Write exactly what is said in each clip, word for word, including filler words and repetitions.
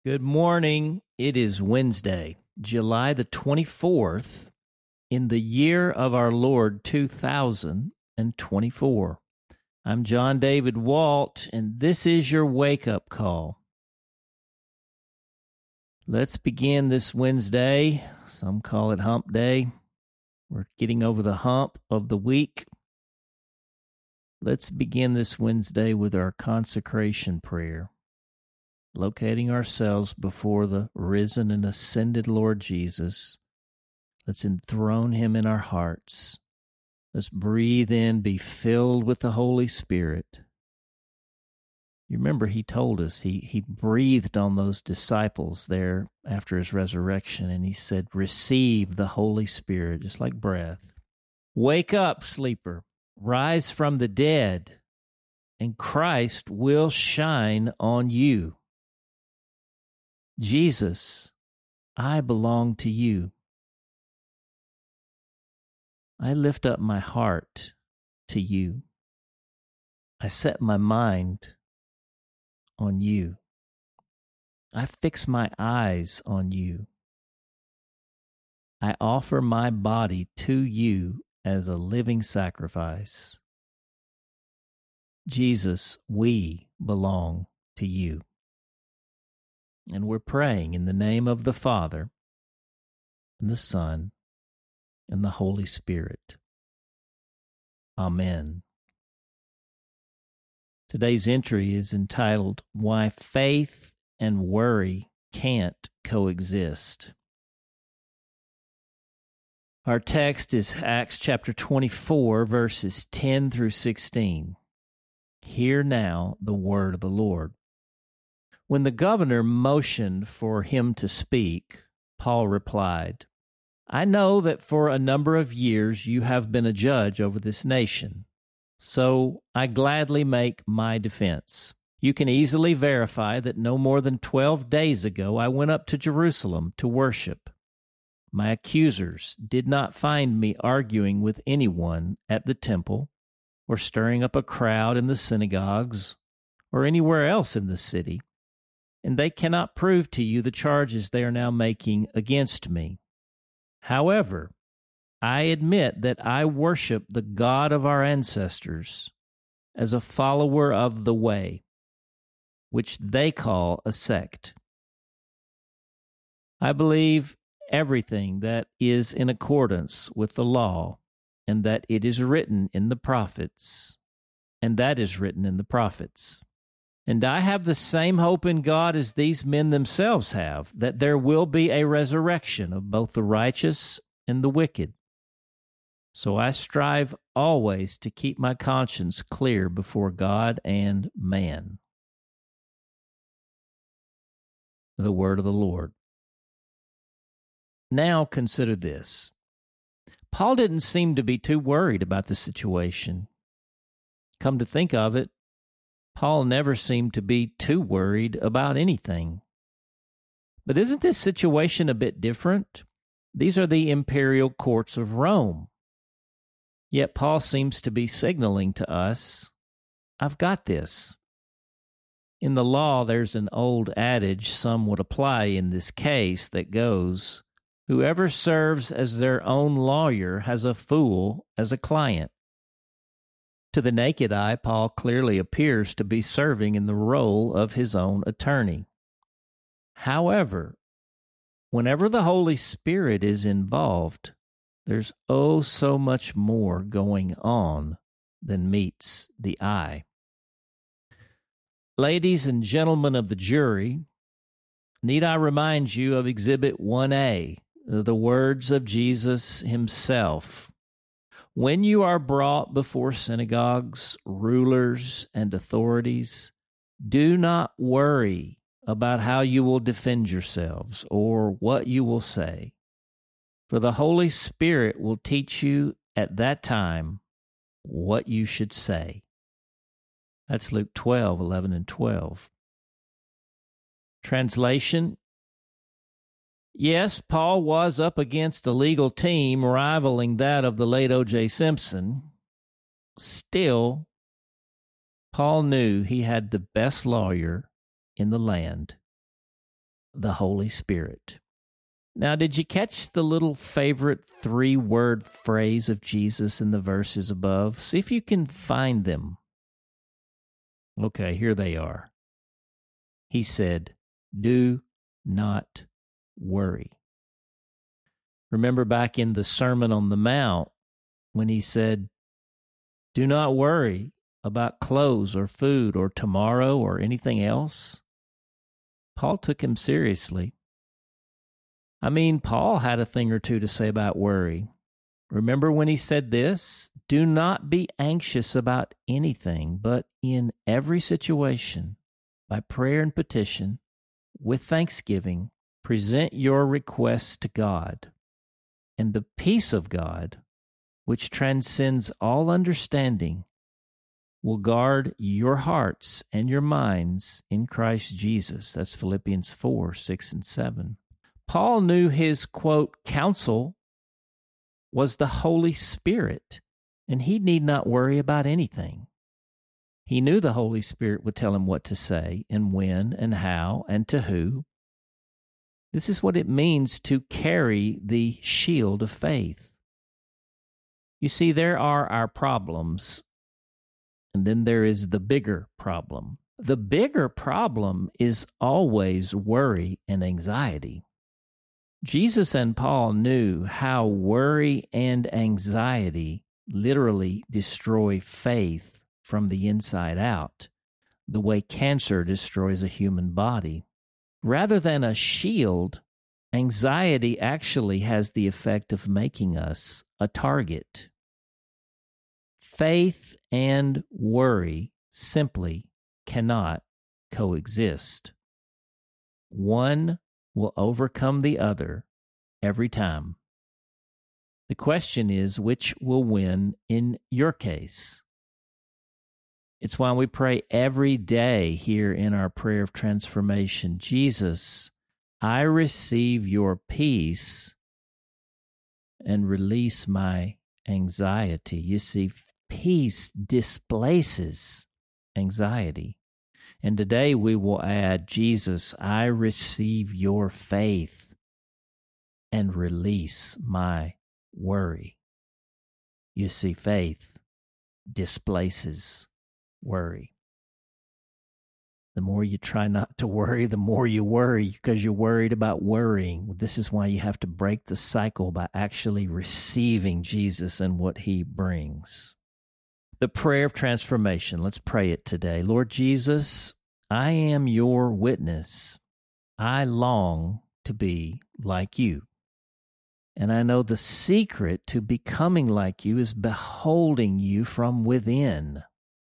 Good morning. It is Wednesday, July the twenty-fourth, in the year of our Lord two thousand twenty-four. I'm John David Walt, and this is your wake-up call. Let's begin this Wednesday. Some call it Hump Day. We're getting over the hump of the week. Let's begin this Wednesday with our consecration prayer, locating ourselves before the risen and ascended Lord Jesus. Let's enthrone him in our hearts. Let's breathe in, be filled with the Holy Spirit. You remember he told us, he, he breathed on those disciples there after his resurrection, and he said, receive the Holy Spirit, just like breath. Wake up, sleeper. Rise from the dead, and Christ will shine on you. Jesus, I belong to you. I lift up my heart to you. I set my mind on you. I fix my eyes on you. I offer my body to you as a living sacrifice. Jesus, we belong to you. And we're praying in the name of the Father, and the Son, and the Holy Spirit. Amen. Today's entry is entitled, Why Faith and Worry Can't Coexist. Our text is Acts chapter twenty-four, verses ten through sixteen. Hear now the word of the Lord. When the governor motioned for him to speak, Paul replied, I know that for a number of years you have been a judge over this nation, so I gladly make my defense. You can easily verify that no more than twelve days ago I went up to Jerusalem to worship. My accusers did not find me arguing with anyone at the temple, or stirring up a crowd in the synagogues, or anywhere else in the city, and they cannot prove to you the charges they are now making against me. However, I admit that I worship the God of our ancestors as a follower of the way, which they call a sect. I believe everything that is in accordance with the law, and that it is written in the prophets, and that is written in the prophets. And I have the same hope in God as these men themselves have, that there will be a resurrection of both the righteous and the wicked. So I strive always to keep my conscience clear before God and man. The word of the Lord. Now consider this. Paul didn't seem to be too worried about the situation. Come to think of it, Paul never seemed to be too worried about anything. But isn't this situation a bit different? These are the imperial courts of Rome. Yet Paul seems to be signaling to us, I've got this. In the law, there's an old adage some would apply in this case that goes, whoever serves as their own lawyer has a fool as a client. To the naked eye, Paul clearly appears to be serving in the role of his own attorney. However, whenever the Holy Spirit is involved, there's oh so much more going on than meets the eye. Ladies and gentlemen of the jury, need I remind you of Exhibit one A, the words of Jesus himself. When you are brought before synagogues, rulers, and authorities, do not worry about how you will defend yourselves or what you will say, for the Holy Spirit will teach you at that time what you should say. That's Luke twelve, eleven, and twelve. Translation: Yes, Paul was up against a legal team rivaling that of the late O J Simpson. Still, Paul knew he had the best lawyer in the land. the Holy Spirit. Now, did you catch the little favorite three-word phrase of Jesus in the verses above? See if you can find them. Okay, here they are. He said, "Do not worry." Remember back in the Sermon on the Mount when he said, "Do not worry about clothes or food or tomorrow or anything else"? Paul took him seriously. I mean, Paul had a thing or two to say about worry. Remember when he said this? "Do not be anxious about anything, but in every situation, by prayer and petition, with thanksgiving, present your requests to God. And the peace of God, which transcends all understanding, will guard your hearts and your minds in Christ Jesus." That's Philippians four, six, and seven. Paul knew his, quote, counsel was the Holy Spirit, and he need not worry about anything. He knew the Holy Spirit would tell him what to say and when and how and to who. This is what it means to carry the shield of faith. You see, there are our problems, and then there is the bigger problem. The bigger problem is always worry and anxiety. Jesus and Paul knew how worry and anxiety literally destroy faith from the inside out, the way cancer destroys a human body. Rather than a shield, anxiety actually has the effect of making us a target. Faith and worry simply cannot coexist. One will overcome the other every time. The question is, which will win in your case? It's why we pray every day here in our prayer of transformation, "Jesus, I receive your peace and release my anxiety." You see, peace displaces anxiety. And today we will add, "Jesus, I receive your faith and release my worry." You see, faith displaces worry. The more you try not to worry, the more you worry because you're worried about worrying. This is why you have to break the cycle by actually receiving Jesus and what he brings. The prayer of transformation. Let's pray it today. Lord Jesus, I am your witness. I long to be like you. And I know the secret to becoming like you is beholding you from within.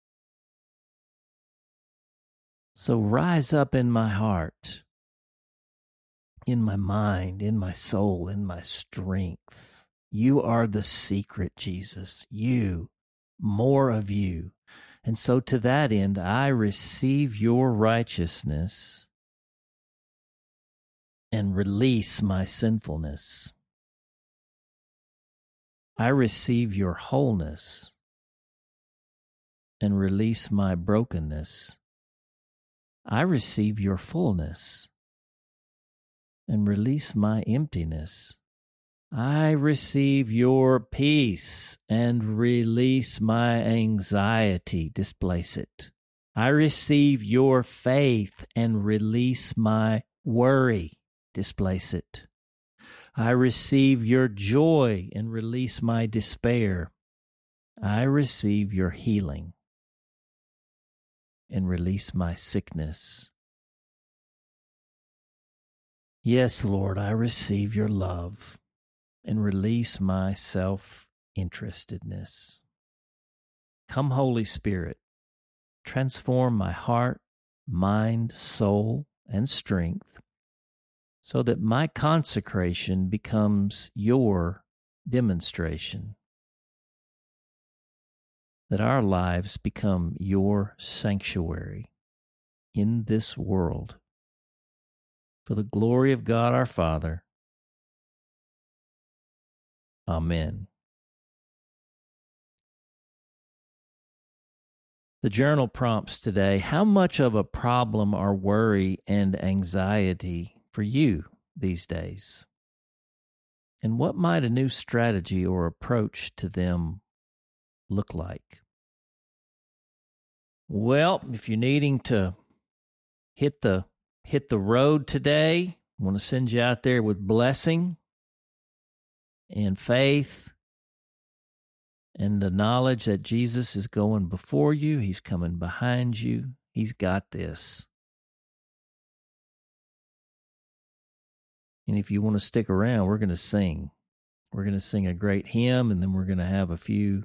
So rise up in my heart, in my mind, in my soul, in my strength. You are the secret, Jesus. You, more of you. And so to that end, I receive your righteousness and release my sinfulness. I receive your wholeness and release my brokenness. I receive your fullness and release my emptiness. I receive your peace and release my anxiety. Displace it. I receive your faith and release my worry. Displace it. I receive your joy and release my despair. I receive your healing and release my sickness. Yes, Lord, I receive your love and release my self-interestedness. Come, Holy Spirit, transform my heart, mind, soul, and strength so that my consecration becomes your demonstration, that our lives become your sanctuary in this world for the glory of God our Father. Amen. The journal prompts today: how much of a problem are worry and anxiety for you these days? And what might a new strategy or approach to them look like? Well, if you're needing to hit the hit the road today, I want to send you out there with blessing and faith and the knowledge that Jesus is going before you. He's coming behind you. He's got this. And if you want to stick around, we're going to sing. We're going to sing a great hymn, and then we're going to have a few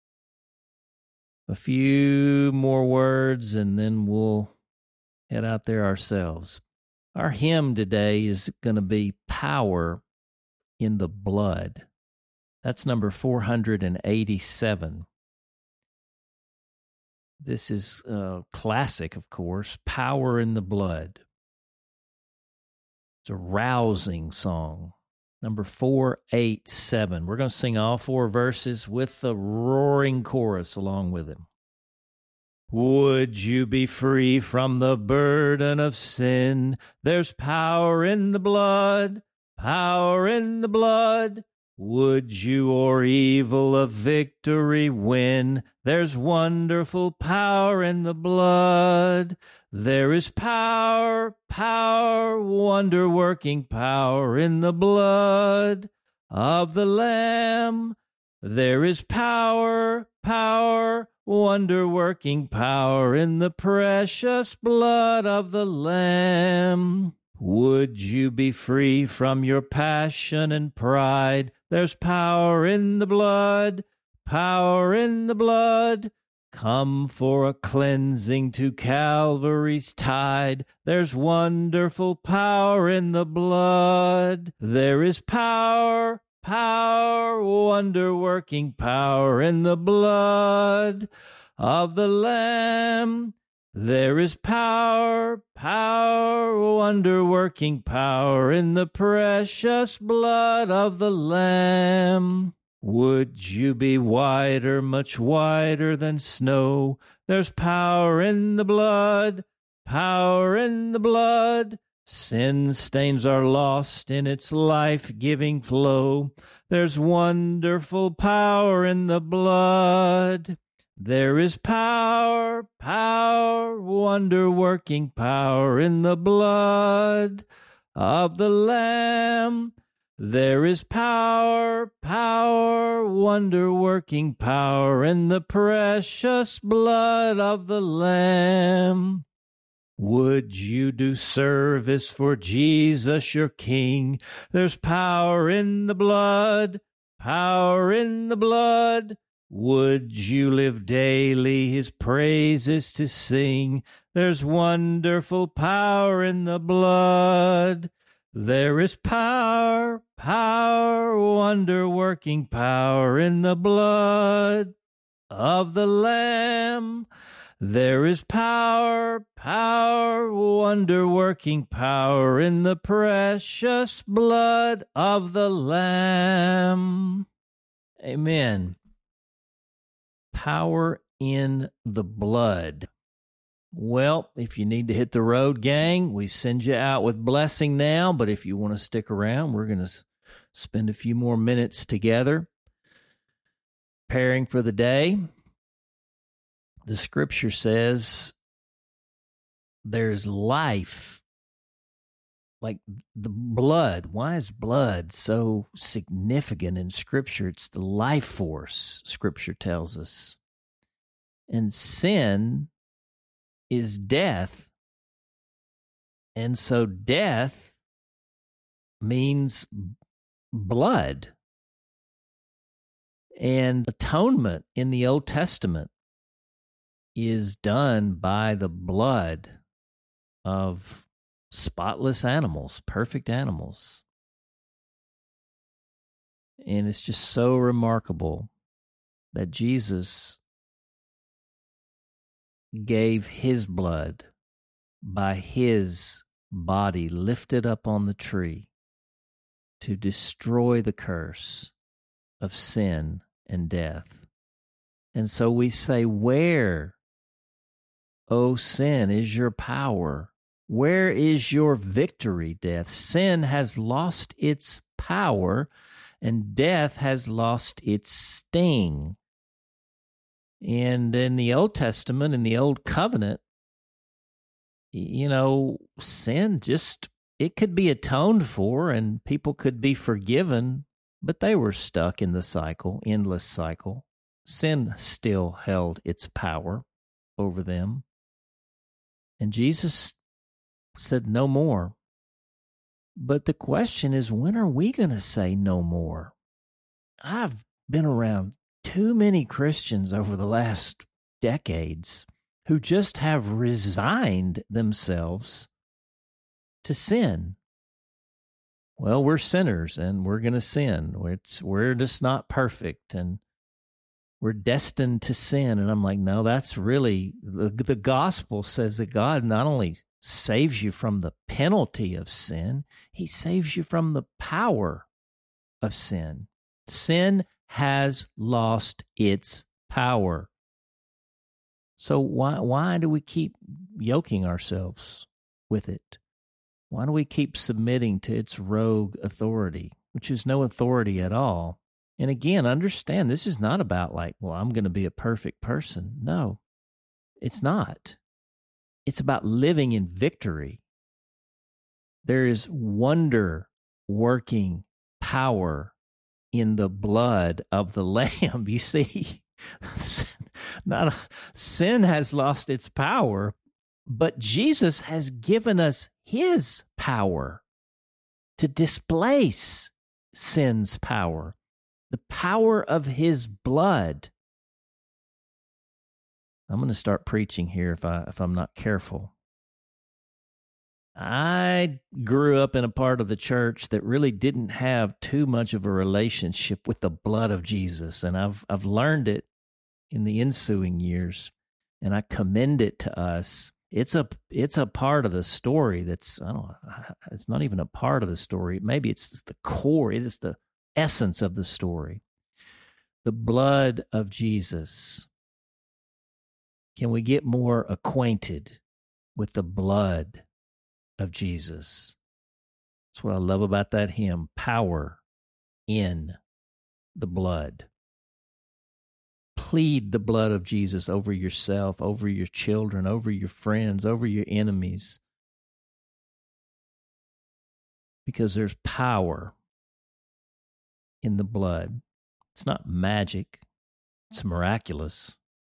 a few more words, and then we'll head out there ourselves. Our hymn today is going to be Power in the Blood. That's number four hundred eighty-seven. This is a classic, of course, Power in the Blood. It's a rousing song. Number four eighty-seven. We're going to sing all four verses with the roaring chorus along with him. Would you be free from the burden of sin? There's power in the blood, power in the blood. Would you o'er evil a victory win? There's wonderful power in the blood. There is power, power, wonder-working power in the blood of the Lamb. There is power, power, wonder-working power in the precious blood of the Lamb. Would you be free from your passion and pride? There's power in the blood, power in the blood. Come for a cleansing to Calvary's tide. There's wonderful power in the blood. There is power, power, wonder-working power in the blood of the Lamb. There is power, power, wonder-working power in the precious blood of the Lamb. Would you be whiter, much whiter than snow? There's power in the blood, power in the blood. Sin stains are lost in its life-giving flow. There's wonderful power in the blood. There is power, power, wonder-working power in the blood of the Lamb. There is power, power, wonder-working power in the precious blood of the Lamb. Would you do service for Jesus your King? There's power in the blood, power in the blood. Would you live daily his praises to sing? There's wonderful power in the blood. There is power, power, wonder-working power in the blood of the Lamb. There is power, power, wonder-working power in the precious blood of the Lamb. Amen. Power in the blood. Well, if you need to hit the road, gang, we send you out with blessing now. But if you want to stick around, we're going to spend a few more minutes together preparing for the day. The scripture says there's life, like the blood. Why is blood so significant in scripture? It's the life force, scripture tells us. And sin is death. And so death means blood. And atonement in the Old Testament is done by the blood of spotless animals, perfect animals. And it's just so remarkable that Jesus gave his blood by his body lifted up on the tree to destroy the curse of sin and death. And so we say, where, O sin, is your power? Where is your victory, death? Sin has lost its power, and death has lost its sting. And in the Old Testament, in the Old Covenant, you know, sin just, it could be atoned for and people could be forgiven, but they were stuck in the cycle, endless cycle. Sin still held its power over them. And Jesus said no more. But the question is, when are we going to say no more? I've been around too many Christians over the last decades who just have resigned themselves to sin. Well, we're sinners and we're going to sin. It's, we're just not perfect and we're destined to sin. And I'm like, no, that's really, the, the gospel says that God not only saves you from the penalty of sin, he saves you from the power of sin. Sin has lost its power. So why why do we keep yoking ourselves with it? Why do we keep submitting to its rogue authority, which is no authority at all? And again, understand, this is not about like, well, I'm going to be a perfect person. No, it's not. It's about living in victory. There is wonder-working power in the blood of the Lamb. You see, not a, sin has lost its power, but Jesus has given us his power to displace sin's power, the power of his blood. I'm going to start preaching here if I if I'm not careful. I grew up in a part of the church that really didn't have too much of a relationship with the blood of Jesus, and I've I've learned it in the ensuing years, and I commend it to us. It's a it's a part of the story that's, I don't know, it's not even a part of the story. Maybe it's just the core. It is the essence of the story. The blood of Jesus. Can we get more acquainted with the blood of Jesus? That's what I love about that hymn, power in the blood. Plead the blood of Jesus over yourself, over your children, over your friends, over your enemies. Because there's power in the blood. It's not magic. It's miraculous.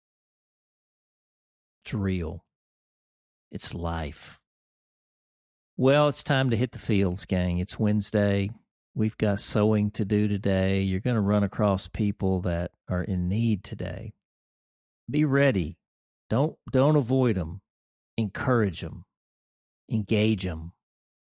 It's real. It's life. Well, it's time to hit the fields, gang. It's Wednesday. We've got sowing to do today. You're going to run across people that are in need today. Be ready. Don't, don't avoid them. Encourage them. Engage them.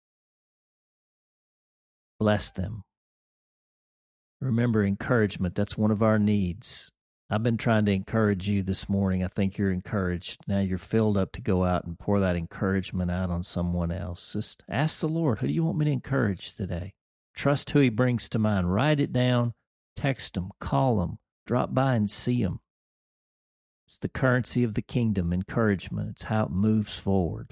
Bless them. Remember, encouragement, that's one of our needs. I've been trying to encourage you this morning. I think you're encouraged. Now you're filled up to go out and pour that encouragement out on someone else. Just ask the Lord, who do you want me to encourage today? Trust who he brings to mind. Write it down, text them, call them, drop by and see them. It's the currency of the kingdom, encouragement. It's how it moves forward.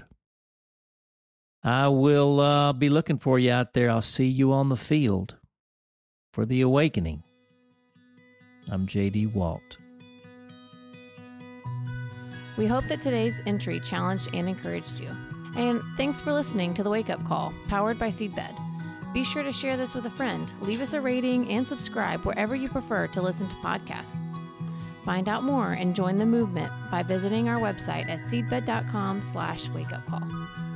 I will uh, be looking for you out there. I'll see you on the field for the awakening. I'm J D Walt. We hope that today's entry challenged and encouraged you. And thanks for listening to The Wake Up Call, powered by Seedbed. Be sure to share this with a friend, leave us a rating, and subscribe wherever you prefer to listen to podcasts. Find out more and join the movement by visiting our website at seedbed.com slash wakeupcall.